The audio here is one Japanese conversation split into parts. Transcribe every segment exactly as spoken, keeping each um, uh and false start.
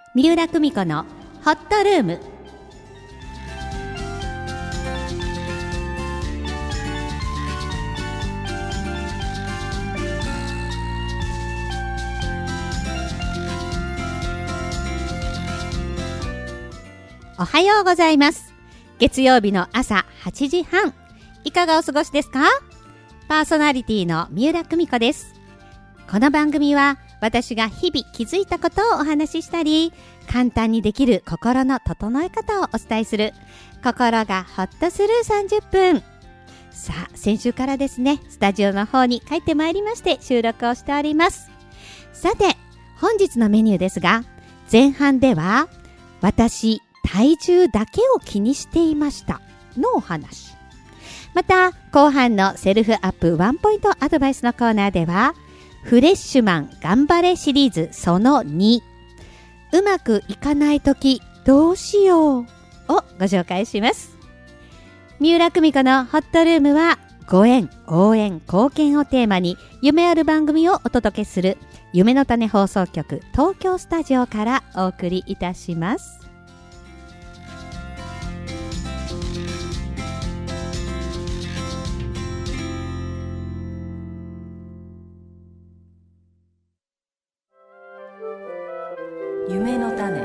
三浦久美子のホットルーム。おはようございます。月曜日の朝はちじはん、いかがお過ごしですか？パーソナリティの三浦久美子です。この番組は私が日々気づいたことをお話ししたり、簡単にできる心の整え方をお伝えする、心がほっとするさんじゅっぷん。さあ、先週からですね、スタジオの方に帰ってまいりまして収録をしております。さて、本日のメニューですが、前半では私体重だけを気にしていましたのお話。また後半のセルフアップワンポイントアドバイスのコーナーでは、フレッシュマン頑張れシリーズそのに、うまくいかないときどうしようをご紹介します。三浦久美子のホットルームは、ご縁、応援、貢献をテーマに夢ある番組をお届けする夢の種放送局東京スタジオからお送りいたします。 夢の種。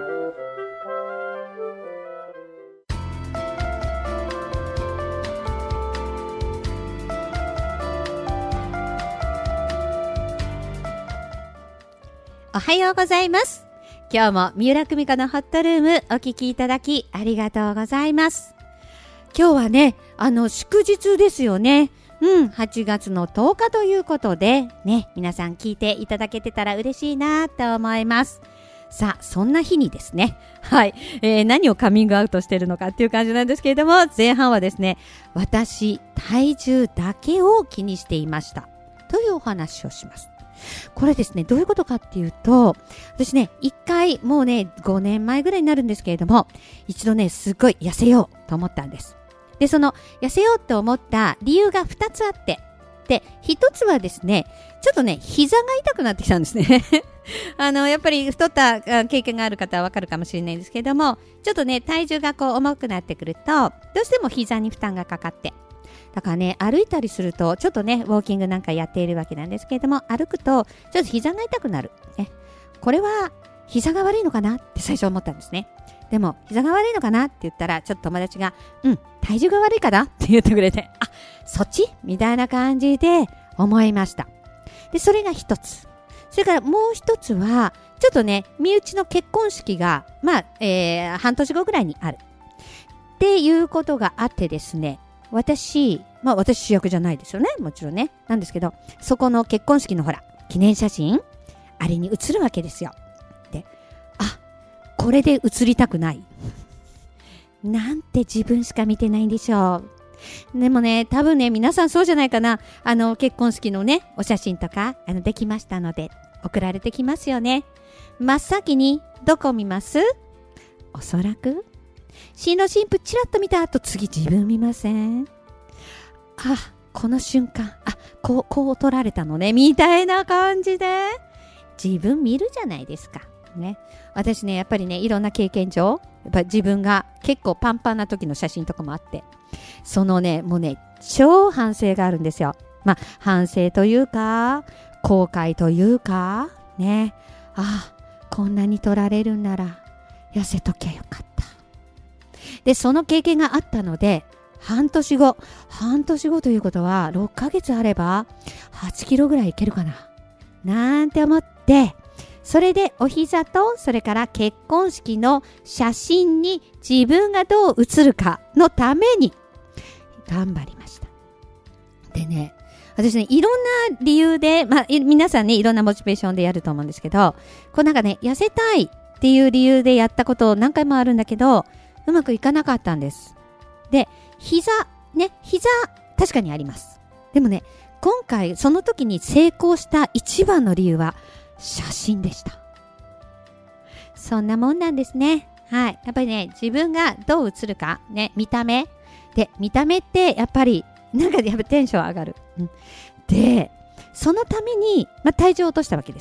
おはようございます。今日も三浦久美子のホットルームお聞きいただきありがとうございます。今日はね、あの祝日ですよね。うん、はちがつのとおかということでね、皆さん聞いていただけてたら嬉しいなと思います。さあ、そんな日にですね、はい、えー、何をカミングアウトしているのかっていう感じなんですけれども、前半はですね、私体重だけを気にしていましたというお話をします。これですね、どういうことかっていうと、私ね、一回もうねごねんまえぐらいになるんですけれども、一度ねすっごい痩せようと思ったんです。で、その痩せようと思った理由がふたつあって、で、一つはですね、ちょっとね膝が痛くなってきたんですねあのやっぱり太った経験がある方はわかるかもしれないんですけれども、ちょっとね体重がこう重くなってくると、どうしても膝に負担がかかって、だからね、歩いたりすると、ちょっとねウォーキングなんかやっているわけなんですけれども、歩くとちょっと膝が痛くなる、ね、これは膝が悪いのかなって最初思ったんですね。でも膝が悪いのかなって言ったら、ちょっと友達がうん体重が悪いかなって言ってくれて、あ、そっちみたいな感じで思いました。で、それが一つ。それからもう一つは、ちょっとね身内の結婚式がまあ、えー、半年後ぐらいにあるっていうことがあってですね、私まあ私主役じゃないですよね、もちろんね、なんですけど、そこの結婚式のほら記念写真、あれに写るわけですよ。で、あ、これで写りたくないなんて自分しか見てないんでしょう。でもね、多分ね皆さんそうじゃないかな。あの結婚式のねお写真とかあのできましたので送られてきますよね。真っ先にどこ見ます？おそらく新郎新婦ちらっと見た後、次自分見ません？あ、この瞬間、あ、こうこう撮られたのねみたいな感じで自分見るじゃないですかね。私ねやっぱりねいろんな経験上、やっぱ自分が結構パンパンな時の写真とかもあって、そのねもうね超反省があるんですよ。まあ反省というか後悔というかね、あ、こんなに撮られるんなら痩せときゃよかった。で、その経験があったので、半年後半年後ということはろっかげつあればはちキロぐらいいけるかななんて思って、それでお膝とそれから結婚式の写真に自分がどう写るかのために頑張りました。でね、私ねいろんな理由で、まあ皆さんねいろんなモチベーションでやると思うんですけど、こうなんかね痩せたいっていう理由でやったこと何回もあるんだけど、うまくいかなかったんです。で、膝ね膝確かにあります。でもね、今回その時に成功した一番の理由は写真でした。そんなもんなんですね。はい。やっぱりね、自分がどう映るか、ね、見た目。で、見た目ってやっぱり、なんかやっぱテンション上がる。うん、で、そのために、まあ、体重を落としたわけです。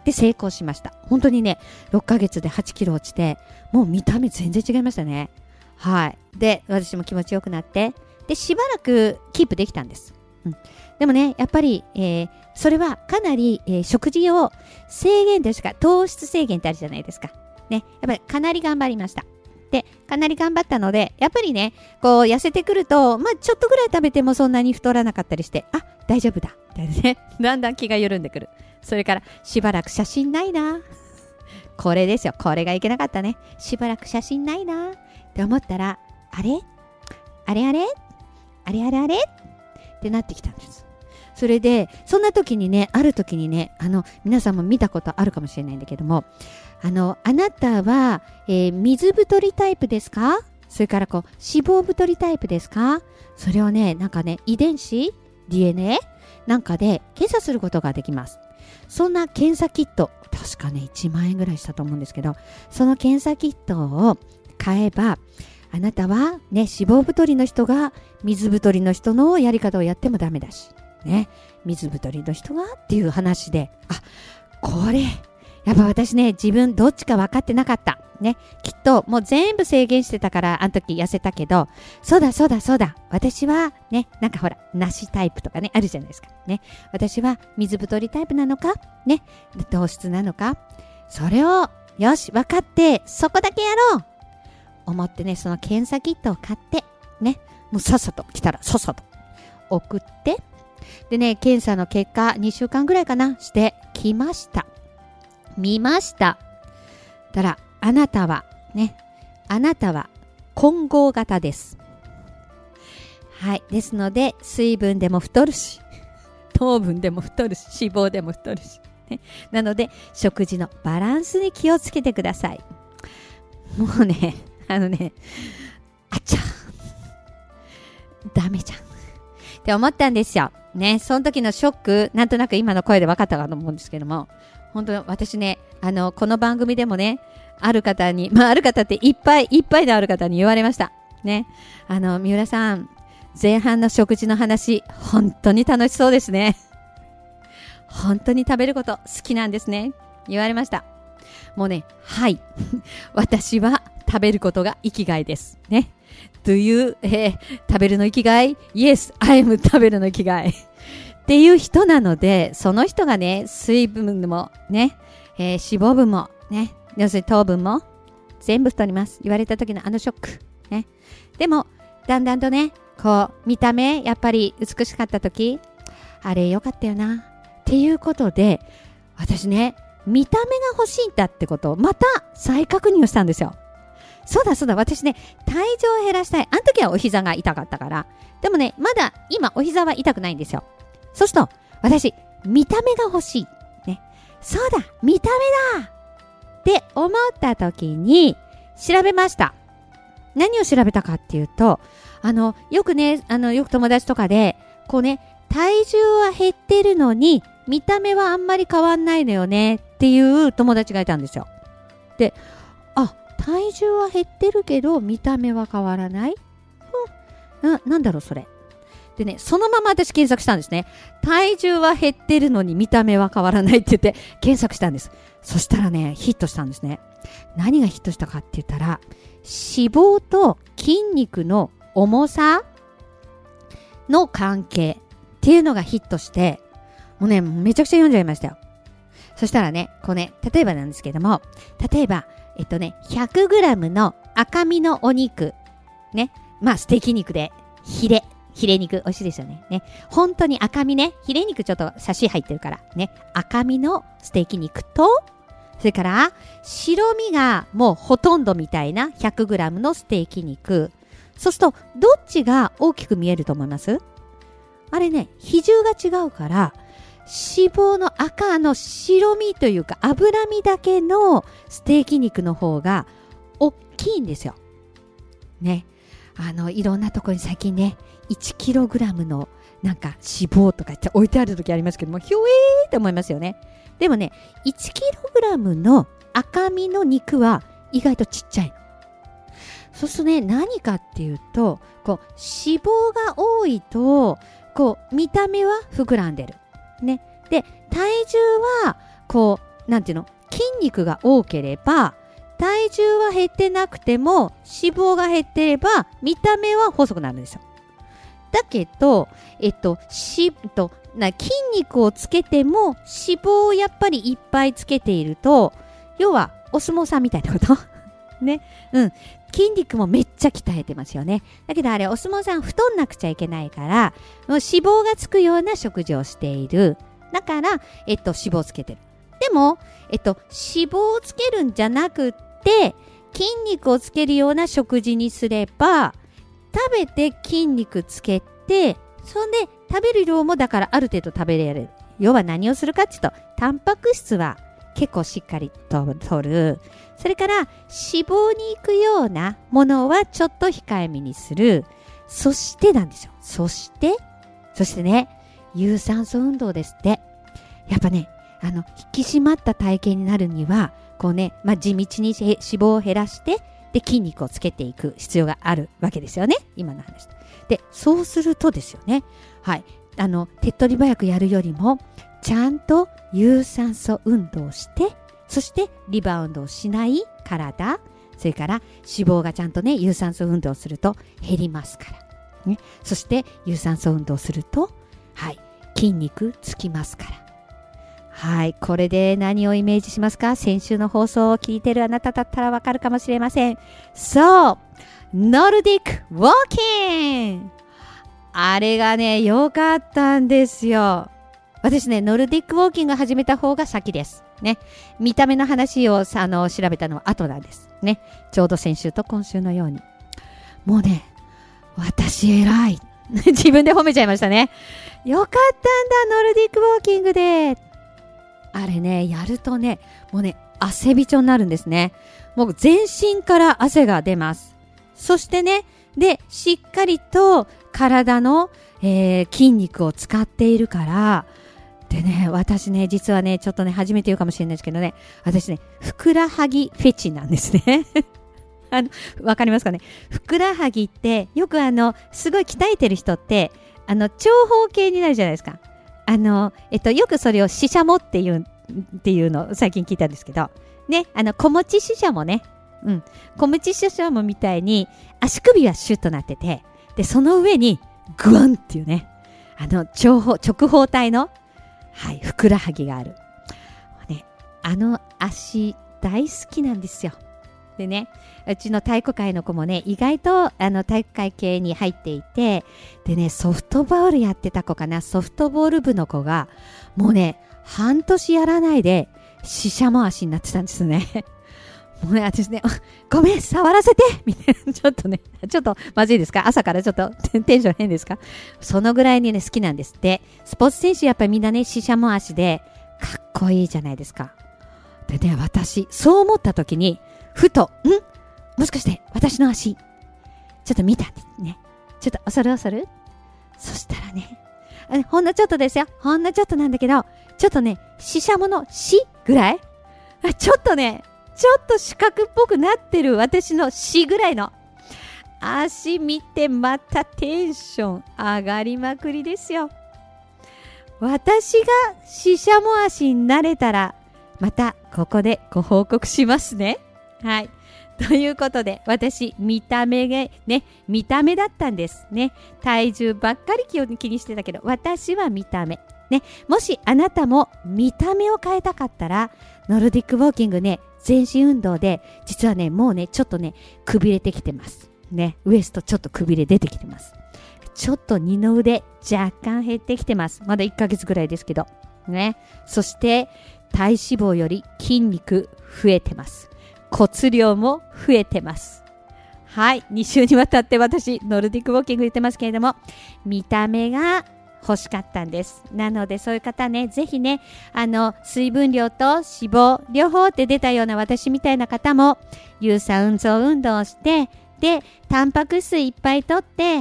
で、成功しました。本当にね、ろっかげつではちキロ落ちて、もう見た目全然違いましたね。はい。で、私も気持ちよくなって、で、しばらくキープできたんです。うん、でもね、やっぱり、えー、それはかなり、えー、食事を制限ですか、糖質制限ってあるじゃないですか。ね、やっぱりかなり頑張りました。で、かなり頑張ったので、やっぱりね、こう痩せてくると、まあちょっとぐらい食べてもそんなに太らなかったりして、あ、大丈夫だ。みたいなね、だんだん気が緩んでくる。それから、しばらく写真ないな。これですよ。これがいけなかったね。しばらく写真ないな。って思ったら、あれあれあれあれあれあれってなってきたんです。それで、そんな時にね、ある時にね、あの、皆さんも見たことあるかもしれないんだけども、あの、あなたは、えー、水太りタイプですか？それからこう、脂肪太りタイプですか？それをね、なんかね、遺伝子 ディーエヌエー なんかで検査することができます。そんな検査キット、確かね、いちまんえんぐらいしたと思うんですけど、その検査キットを買えば、あなたはね、脂肪太りの人が水太りの人のやり方をやってもダメだし、ね、水太りの人がっていう話で、あ、これ、やっぱ私ね、自分どっちか分かってなかった。ね、きっともう全部制限してたから、あの時痩せたけど、そうだそうだそうだ、私はね、なんかほら、梨タイプとかね、あるじゃないですか。ね、私は水太りタイプなのか、ね、糖質なのか、それを、よし、分かって、そこだけやろう思ってね、その検査キットを買って、ね、もうさっさと来たら、さっさと送って、でね、検査の結果、にしゅうかんぐらいかな、してきました。見ました。たら、あなたは、ね、あなたは混合型です。はい。ですので、水分でも太るし、糖分でも太るし、脂肪でも太るし。ね、なので、食事のバランスに気をつけてください。もうね、あのね、あっちゃ、ダメじゃん。って思ったんですよ。ね、その時のショック、なんとなく今の声で分かったかと思うんですけども、本当私ね、あの、この番組でもね、ある方に、まあ、ある方っていっぱいいっぱいである方に言われました。ね。あの、三浦さん、前半の食事の話、本当に楽しそうですね。本当に食べること好きなんですね。言われました。もうね、はい。私は食べることが生きがいです。ね。Do you、えー、食べるの生きがい ?Yes, I am 食べるの生きがい。っていう人なので、その人がね、水分もね、えー、脂肪分もね、要するに糖分も全部太ります。言われた時のあのショック。ね。でも、だんだんとね、こう、見た目、やっぱり美しかった時、あれ良かったよな。っていうことで、私ね、見た目が欲しいんだってことをまた再確認をしたんですよ。そうだそうだ、私ね、体重を減らしたい。あの時はお膝が痛かったから。でもね、まだ今お膝は痛くないんですよ。そうすると、私、見た目が欲しい。ね。そうだ、見た目だって思った時に調べました。何を調べたかっていうと、あの、よくね、あの、よく友達とかで、こうね、体重は減ってるのに、見た目はあんまり変わんないのよねっていう友達がいたんですよ。で、あ、体重は減ってるけど、見た目は変わらない？うん、な、なんだろうそれ。でね、そのまま私検索したんですね。体重は減ってるのに見た目は変わらないって言って検索したんです。そしたらね、ヒットしたんですね。何がヒットしたかって言ったら、脂肪と筋肉の重さの関係っていうのがヒットして、もうね、めちゃくちゃ読んじゃいましたよ。そしたらね、こうね、例えばなんですけども、例えば、えっとね、ひゃくグラム の赤身のお肉、ね、まあステーキ肉で、ヒレ、ヒレ肉、美味しいですよね。ね。本当に赤身ね。ヒレ肉ちょっとサシ入ってるから。ね。赤身のステーキ肉と、それから、白身がもうほとんどみたいな ひゃくグラム のステーキ肉。そうすると、どっちが大きく見えると思います？あれね、比重が違うから、脂肪の赤の白身というか脂身だけのステーキ肉の方が大きいんですよ。ね。あの、いろんなところに最近ね、いちキログラム のなんか脂肪とかって置いてある時ありますけども、ひょえーって思いますよね。でもね、いちキログラム の赤身の肉は意外とちっちゃいの。そうするとね、何かっていうと、こう、脂肪が多いと、こう、見た目は膨らんでる。ね。で、体重は、こう、 なんていうの、筋肉が多ければ体重は減ってなくても脂肪が減ってれば見た目は細くなるんですよ。だけど、えっと、しとな筋肉をつけても脂肪をやっぱりいっぱいつけていると、要はお相撲さんみたいなことね、うん、筋肉もめっちゃ鍛えてますよね。だけどあれお相撲さん太んなくちゃいけないから、もう脂肪がつくような食事をしている。だから、えっと、脂肪をつけてる。でも、えっと、脂肪をつけるんじゃなくって筋肉をつけるような食事にすれば、食べて筋肉つけて、そんで食べる量もだからある程度食べれる。要は何をするかっていうと、タンパク質は結構しっかりと取る。それから脂肪に行くようなものはちょっと控えめにする。そしてなんですよ。そして、そしてね、有酸素運動ですって。やっぱね、あの、引き締まった体型になるには、こうね、まあ、地道に脂肪を減らして、で、筋肉をつけていく必要があるわけですよね。今の話。で、そうするとですよね。はい。あの、手っ取り早くやるよりも、ちゃんと有酸素運動をして、そしてリバウンドをしない体、それから脂肪がちゃんとね、有酸素運動をすると減りますから。ね。そして有酸素運動をすると、はい、筋肉つきますから。はい、これで何をイメージしますか？先週の放送を聞いてるあなただったらわかるかもしれません。そう、ノルディックウォーキング。あれがね、良かったんですよ。私ね、ノルディックウォーキング始めた方が先です。ね。見た目の話をあの調べたのは後なんです。ね。ちょうど先週と今週のように。もうね、私偉い。自分で褒めちゃいましたね。よかったんだ、ノルディックウォーキングで。あれね、やるとね、もうね、汗びちょになるんですね。もう全身から汗が出ます。そしてね、で、しっかりと体の、えー、筋肉を使っているから、でね、私ね、実はね、ちょっとね、初めて言うかもしれないですけどね、私ね、ふくらはぎフェチなんですね。あの、わかりますかね？ふくらはぎって、よくあの、すごい鍛えてる人って、あの、長方形になるじゃないですか。あの、えっと、よくそれをししゃもっていう、っていうのを最近聞いたんですけど、ね、あの、小持ししゃもね。うん。小持ししゃもみたいに、足首はシュッとなってて、で、その上に、グワンっていうね、あの、長方、直方体の、はい、ふくらはぎがある。ね、あの足大好きなんですよ。でね、うちの体育会の子もね、意外とあの体育会系に入っていて、でね、ソフトボールやってた子かな、ソフトボール部の子が、もうね、半年やらないで、ししゃも足になってたんですね。もうね、私ね、ごめん、触らせてみたいな、ちょっとね、ちょっとまずいですか？朝からちょっとテンション変ですか？そのぐらいにね、好きなんですって。スポーツ選手やっぱりみんなね、ししゃも足で、かっこいいじゃないですか。でね、私、そう思った時に、ふと、ん？もしかして、私の足、ちょっと見たんですね。ちょっと、恐る恐る？そしたらね、ほんのちょっとですよ。ほんのちょっとなんだけど、ちょっとね、ししゃものしぐらい？ちょっとね、ちょっと四角っぽくなってる私のしぐらいの足見て、またテンション上がりまくりですよ。私がししゃも足になれたら、またここでご報告しますね。はい。ということで、私、見た目がね、見た目だったんですね。体重ばっかり気にしてたけど、私は見た目。ね、もしあなたも見た目を変えたかったら、ノルディックウォーキングね、全身運動で、実はね、もうね、ちょっとね、くびれてきてます。ね、ウエストちょっとくびれ出てきてます。ちょっと二の腕若干減ってきてます。まだいっかげつぐらいですけど。ね。そして、体脂肪より筋肉増えてます。骨量も増えてます。はい。に週にわたって私、ノルディックウォーキング言ってますけれども、見た目が欲しかったんです。なのでそういう方ね、ぜひね、あの、水分量と脂肪、両方って出たような私みたいな方も、有酸素運動をして、で、タンパク質いっぱいとって、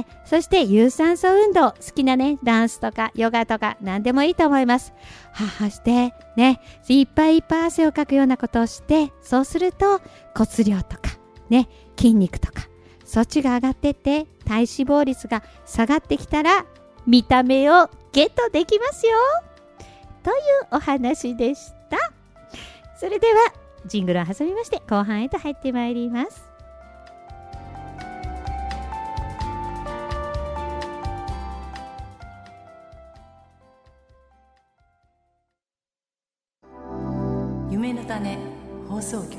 そして有酸素運動、好きなね、ダンスとかヨガとか何でもいいと思います。ははして、ね、いっぱいいっぱい汗をかくようなことをして、そうすると骨量とか、ね、筋肉とか、そっちが上がってって、体脂肪率が下がってきたら、見た目をゲットできますよというお話でした。 それではジングルを挟みまして後半へと入ってまいります。 夢の種放送局。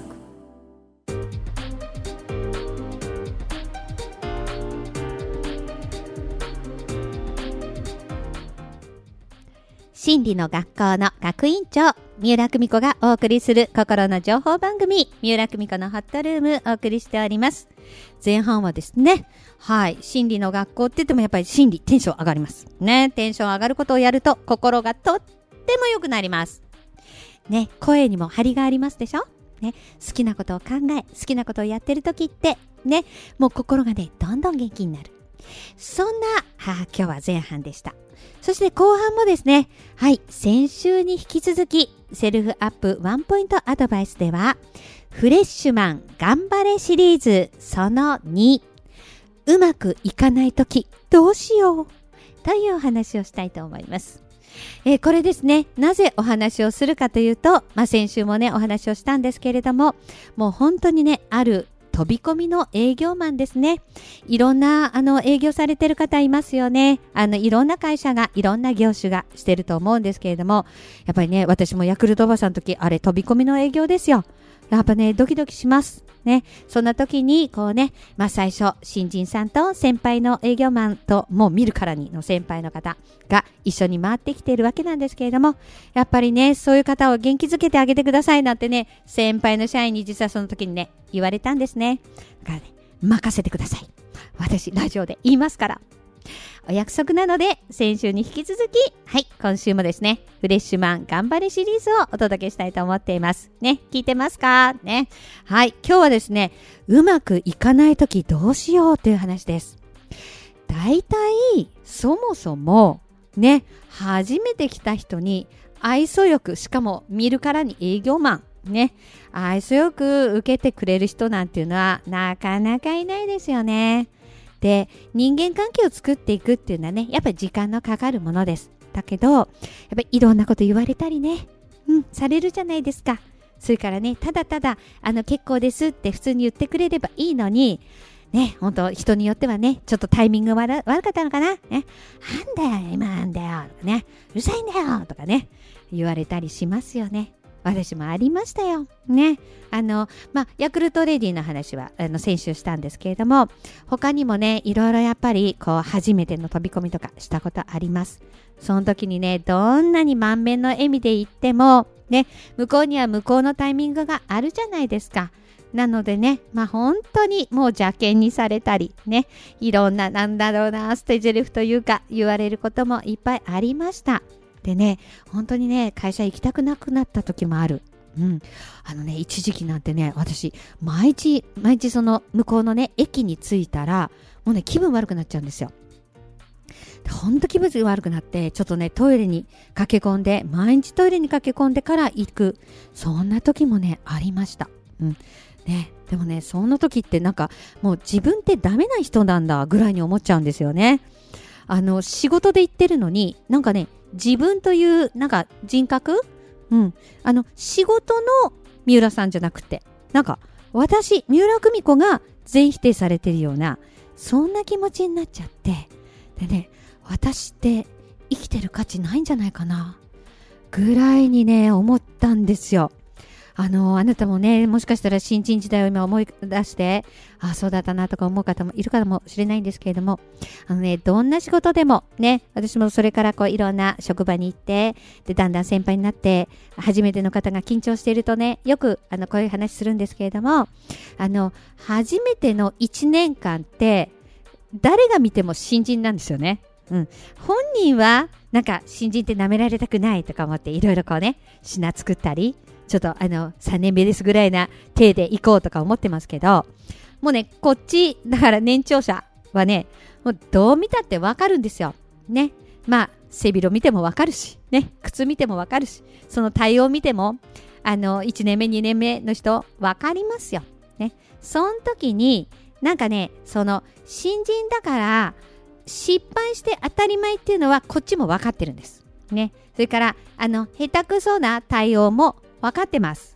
心理の学校の学院長三浦久美子がお送りする心の情報番組、三浦久美子のホットルームお送りしております。前半はですね、はい、心理の学校って言ってもやっぱり心理テンション上がりますね。テンション上がることをやると心がとっても良くなりますね。声にも張りがありますでしょね。好きなことを考え、好きなことをやってる時ってね、もう心がねどんどん元気になる。そんな、はあ、今日は前半でした。そして後半もですね、はい、先週に引き続きセルフアップワンポイントアドバイスではフレッシュマン頑張れシリーズそのに、うまくいかないときどうしようというお話をしたいと思います。えー、これですね、なぜお話をするかというと、まあ、先週もねお話をしたんですけれども、もう本当にねある飛び込みの営業マンですね。いろんなあの営業されてる方いますよね。あのいろんな会社がいろんな業種がしてると思うんですけれども、やっぱりね私もヤクルトおばさんの時あれ飛び込みの営業ですよ。やっぱねドキドキしますね。そんな時にこうね、まあ最初新人さんと先輩の営業マンともう見るからにの先輩の方が一緒に回ってきているわけなんですけれども、やっぱりねそういう方を元気づけてあげてくださいなんてね、先輩の社員に実はその時にね言われたんですね。だからね、任せてください。私ラジオで言いますから。お約束なので先週に引き続き、はい、今週もですねフレッシュマン頑張れシリーズをお届けしたいと思っていますね。聞いてますかね。はい、今日はですね、うまくいかないときどうしようという話です。だいたいそもそもね、初めて来た人に愛想よく、しかも見るからに営業マンね、愛想よく受けてくれる人なんていうのはなかなかいないですよね。で、人間関係を作っていくっていうのはね、やっぱり時間のかかるものです。だけど、やっぱりいろんなこと言われたりね、うん、されるじゃないですか。それからね、ただただ、あの、結構ですって普通に言ってくれればいいのに、ね、本当人によってはね、ちょっとタイミングが悪かったのかな、ね、なんだよ、今なんだよ、とかね、うるさいんだよ、とかね、言われたりしますよね。私もありましたよ。ね。あの、まあ、ヤクルトレディの話は、あの、先週したんですけれども、他にもね、いろいろやっぱり、こう、初めての飛び込みとかしたことあります。その時にね、どんなに満面の笑みで言っても、ね、向こうには向こうのタイミングがあるじゃないですか。なのでね、まあ、本当にもう邪険にされたり、ね、いろんな、なんだろうな、捨て台詞というか、言われることもいっぱいありました。でね、本当にね、会社行きたくなくなった時もある。うん。あのね、一時期なんてね、私、毎日、毎日その向こうのね、駅に着いたら、もうね、気分悪くなっちゃうんですよ。本当気分悪くなって、ちょっとね、トイレに駆け込んで、毎日トイレに駆け込んでから行く。そんな時もね、ありました。うん。ね、でもね、そんな時ってなんか、もう自分ってダメな人なんだ、ぐらいに思っちゃうんですよね。あの、仕事で行ってるのに、なんかね、自分というなんか人格、うん、あの仕事の三浦さんじゃなくて、なんか私三浦久美子が全否定されてるような、そんな気持ちになっちゃって、でね、私って生きてる価値ないんじゃないかなぐらいにね思ったんですよ。あのあなたもね、もしかしたら新人時代を今思い出して、あ、そうだったなとか思う方もいるかもしれないんですけれども、あのね、どんな仕事でもね、私もそれからこういろんな職場に行って、でだんだん先輩になって初めての方が緊張しているとね、よくあのこういう話するんですけれども、あの初めてのいちねんかんって誰が見ても新人なんですよね。うん、本人はなんか新人って舐められたくないとか思っていろいろこうね、品作ったり、ちょっとあのさんねんめですぐらいな体で行こうとか思ってますけど、もうね、こっちだから年長者はね、もうどう見たってわかるんですよね。まあ背広見てもわかるしね、靴見てもわかるし、その対応見てもあのいちねんめにねんめの人わかりますよね。その時になんかね、その新人だから失敗して当たり前っていうのはこっちも分かってるんですね。それからあの下手くそな対応も分かってます。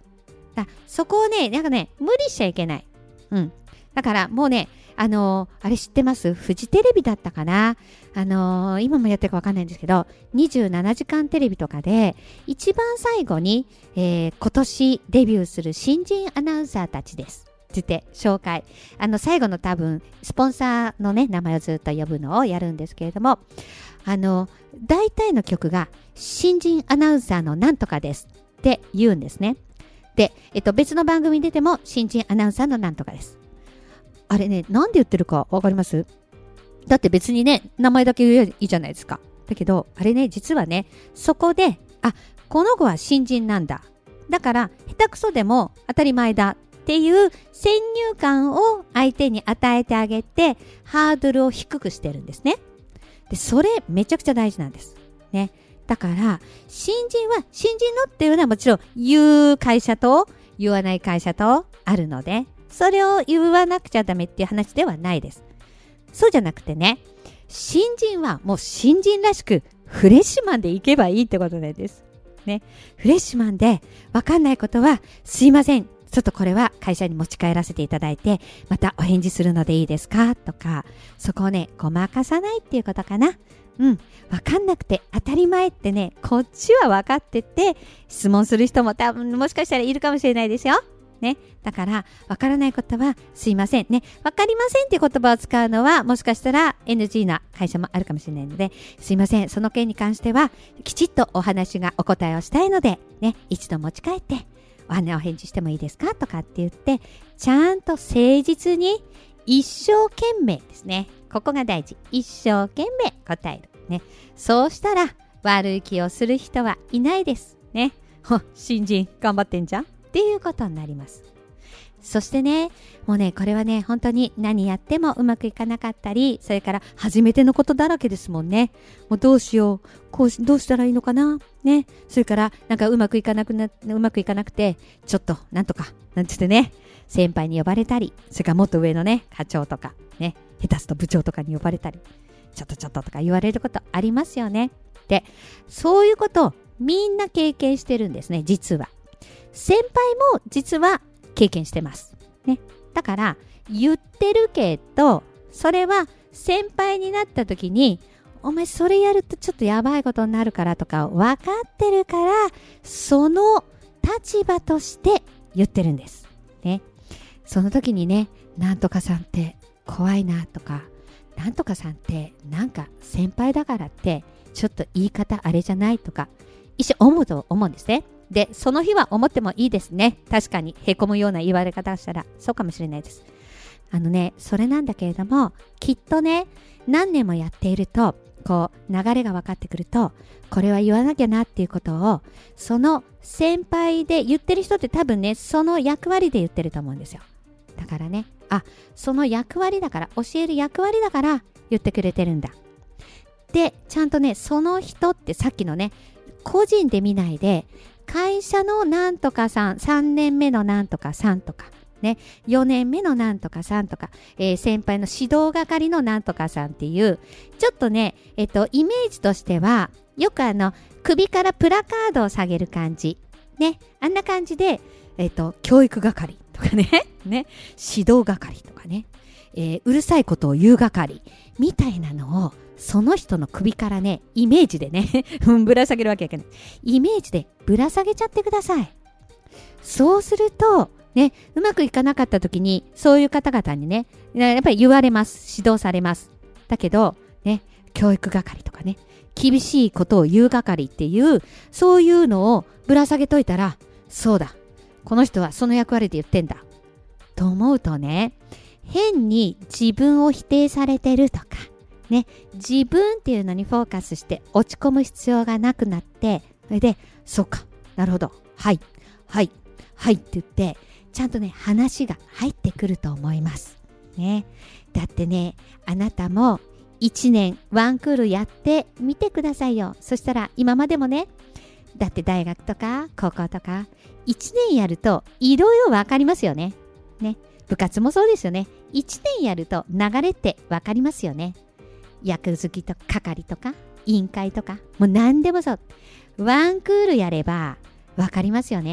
だそこをね、なんかね、無理しちゃいけない。うん。だからもうね、あのー、あれ知ってます？フジテレビだったかな、あのー、今もやってるかわかんないんですけど、にじゅうななじかんテレビとかで、一番最後に、えー、今年デビューする新人アナウンサーたちです。って言って紹介。あの、最後の多分、スポンサーのね、名前をずっと呼ぶのをやるんですけれども、あの、大体の曲が、新人アナウンサーのなんとかですって言うんですね。で、えっと、別の番組に出ても、新人アナウンサーのなんとかです。あれね、なんで言ってるかわかります？だって別にね、名前だけ言えばいいじゃないですか。だけど、あれね、実はね、そこで、あ、この子は新人なんだ。だから、下手くそでも当たり前だっていう先入観を相手に与えてあげて、ハードルを低くしてるんですね。で、それめちゃくちゃ大事なんです。ね。だから、新人は、新人のっていうのはもちろん言う会社と言わない会社とあるので、それを言わなくちゃダメっていう話ではないです。そうじゃなくてね、新人はもう新人らしくフレッシュマンでいけばいいってことなんです。ね。フレッシュマンでわかんないことはすいません。ちょっとこれは会社に持ち帰らせていただいて、またお返事するのでいいですかとか、そこをね、ごまかさないっていうことかな。うん。わかんなくて当たり前ってね、こっちはわかってて、質問する人も多分もしかしたらいるかもしれないですよ。ね。だから、わからないことはすいません。ね。わかりませんっていう言葉を使うのは、もしかしたら エヌジー な会社もあるかもしれないので、すいません。その件に関しては、きちっとお話が、お答えをしたいので、ね。一度持ち帰って、お話お返事してもいいですかとかって言って、ちゃんと誠実に、一生懸命ですね。ここが大事。一生懸命答える。ね。そうしたら、悪い気をする人はいないです。ね。ほ、新人、頑張ってんじゃんっていうことになります。そしてね、もうね、これはね、本当に何やってもうまくいかなかったり、それから初めてのことだらけですもんね。もうどうしよう、こうし、どうしたらいいのかなね。それから、なんかうまくいかなくな、うまくいかなくて、ちょっと、なんとか、なんて言ってね、先輩に呼ばれたり、それからもっと上のね、課長とか、ね、下手すと部長とかに呼ばれたり、ちょっとちょっととか言われることありますよね。で、そういうことをみんな経験してるんですね、実は。先輩も実は経験してます。ね。だから、言ってるけど、それは先輩になった時に、お前それやるとちょっとやばいことになるからとか分かってるから、その立場として言ってるんです。ね。その時にね、なんとかさんって怖いなとか、なんとかさんってなんか先輩だからってちょっと言い方あれじゃないとか、一瞬思うと思うんですね。で、その日は思ってもいいですね。確かに、へこむような言われ方をしたら、そうかもしれないです。あのね、それなんだけれども、きっとね、何年もやっていると、こう、流れが分かってくると、これは言わなきゃなっていうことを、その先輩で言ってる人って多分ね、その役割で言ってると思うんですよ。だからね、あ、その役割だから、教える役割だから言ってくれてるんだ。で、ちゃんとね、その人ってさっきのね、個人で見ないで、会社のなんとかさん、さんねんめのなんとかさんとか、ね、よねんめのなんとかさんとか、えー、先輩の指導係のなんとかさんっていう、ちょっとね、えっと、イメージとしては、よくあの、首からプラカードを下げる感じ。ね、あんな感じで、えっと、教育係とかね、ね、指導係とかね、えー、うるさいことを言う係みたいなのを、その人の首からね、イメージでね、ぶら下げるわけやけない。イメージでぶら下げちゃってください。そうすると、ね、うまくいかなかった時に、そういう方々にね、やっぱり言われます。指導されます。だけど、ね、教育係とかね、厳しいことを言う係っていう、そういうのをぶら下げといたら、そうだ、この人はその役割で言ってんだ。と思うとね、変に自分を否定されてるとか、ね、自分っていうのにフォーカスして落ち込む必要がなくなって、それで、そうか、なるほど、はい、はい、はいって言って、ちゃんとね、話が入ってくると思います。ね。だってね、あなたも一年ワンクールやってみてくださいよ。そしたら今までもね、だって大学とか高校とか、一年やるといろいろわかりますよね。ね。部活もそうですよね。一年やると流れってわかりますよね。役付きとか係とか委員会とかもう何でもそう。ワンクールやればわかりますよね。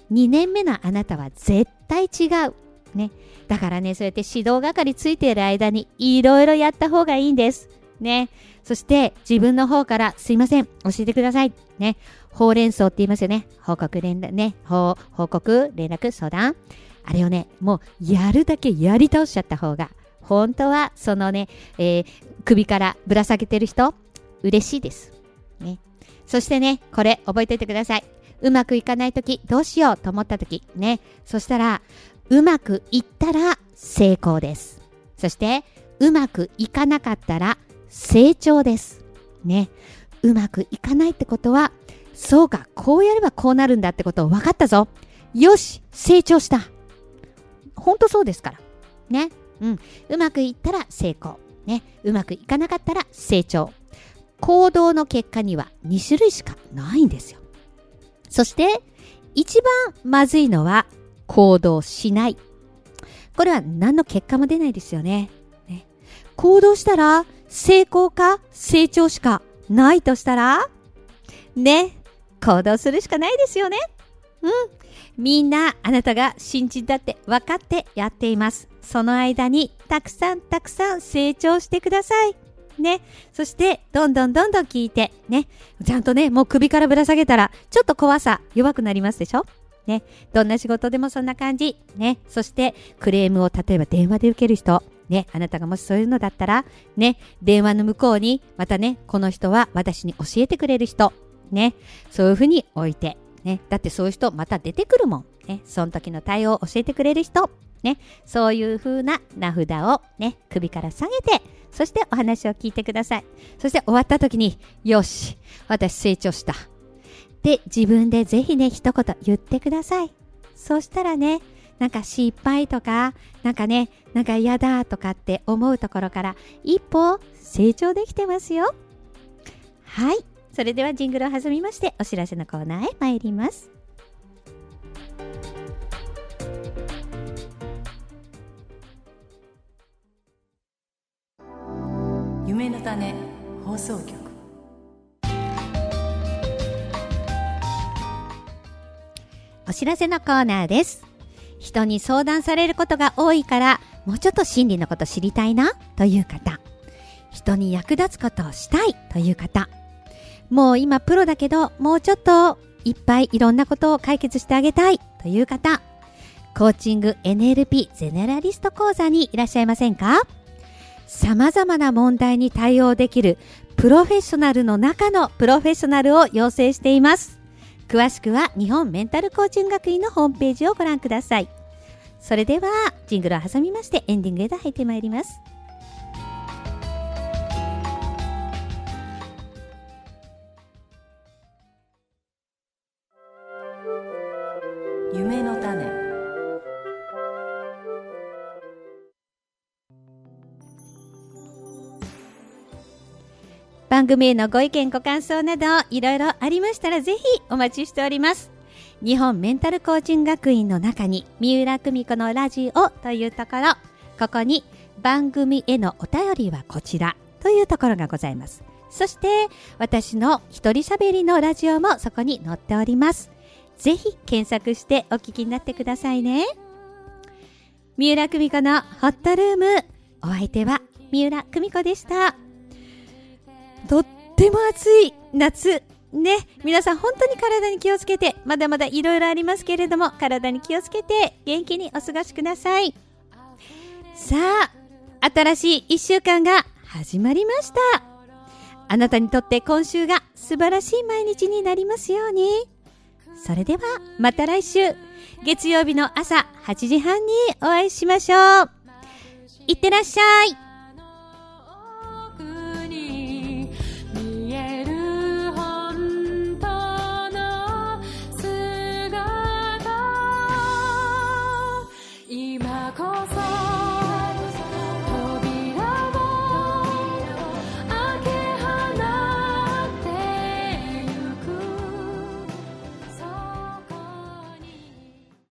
にねんめのあなたは絶対違う。ね。だからね、そうやって指導係ついている間にいろいろやった方がいいんです。ね。そして自分の方からすいません、教えてください。ね。ほうれん草って言いますよね。報告連絡ね。報告、連絡、相談。あれをね、もうやるだけやり倒しちゃった方が、本当はそのね、えー、首からぶら下げてる人、嬉しいです。ね。そしてね、これ覚えておいてください。うまくいかないとき、どうしようと思ったとき、ね。そしたら、うまくいったら成功です。そして、うまくいかなかったら成長です。ね。うまくいかないってことは、そうか、こうやればこうなるんだってことを分かったぞ。よし、成長した。ほんとそうですから。ね。うん。うまくいったら成功。ね。うまくいかなかったら成長。行動の結果にはに種類しかないんですよ。そして、一番まずいのは行動しない。これは何の結果も出ないですよね。ね。行動したら成功か成長しかないとしたら、ね。行動するしかないですよね。うん。みんなあなたが新人だって分かってやっています。その間にたくさんたくさん成長してください。ね。そしてどんどんどんどん聞いてね。ちゃんとね、もう首からぶら下げたらちょっと怖さ弱くなりますでしょ。ね。どんな仕事でもそんな感じ。ね。そしてクレームを例えば電話で受ける人。ね。あなたがもしそういうのだったらね。電話の向こうにまたね、この人は私に教えてくれる人。ね。そういうふうに置いて。ね。だってそういう人また出てくるもん。ね。その時の対応を教えてくれる人。ね。そういう風な名札をね、首から下げて、そしてお話を聞いてください。そして終わった時に、よし、私成長した。で、自分でぜひね、一言言ってください。そうしたらね、なんか失敗とか、なんかね、なんか嫌だとかって思うところから、一歩成長できてますよ。はい。それではジングルを挟みまして、お知らせのコーナーへ参ります。 夢の種放送局。 お知らせのコーナーです。人に相談されることが多いから、もうちょっと心理のこと知りたいなという方、人に役立つことをしたいという方、もう今プロだけどもうちょっといっぱいいろんなことを解決してあげたいという方、コーチング エヌエルピー ゼネラリスト講座にいらっしゃいませんか？様々な問題に対応できるプロフェッショナルの中のプロフェッショナルを養成しています。詳しくは日本メンタルコーチング学院のホームページをご覧ください。それではジングルを挟みましてエンディングへと入ってまいります。 夢の種。 番組へのご意見ご感想などいろいろありましたらぜひお待ちしております。日本メンタルコーチング学院の中に三浦久美子のラジオというところ、ここに番組へのお便りはこちらというところがございます。そして私の一人喋りのラジオもそこに載っております。ぜひ検索してお聞きになってくださいね。三浦久美子のホットルーム、お相手は三浦久美子でした。とっても暑い夏ね、皆さん本当に体に気をつけて、まだまだいろいろありますけれども体に気をつけて元気にお過ごしください。さあ、新しいいっしゅうかんが始まりました。あなたにとって今週が素晴らしい毎日になりますように。それではまた来週月曜日の朝はちじはんにお会いしましょう。いってらっしゃい。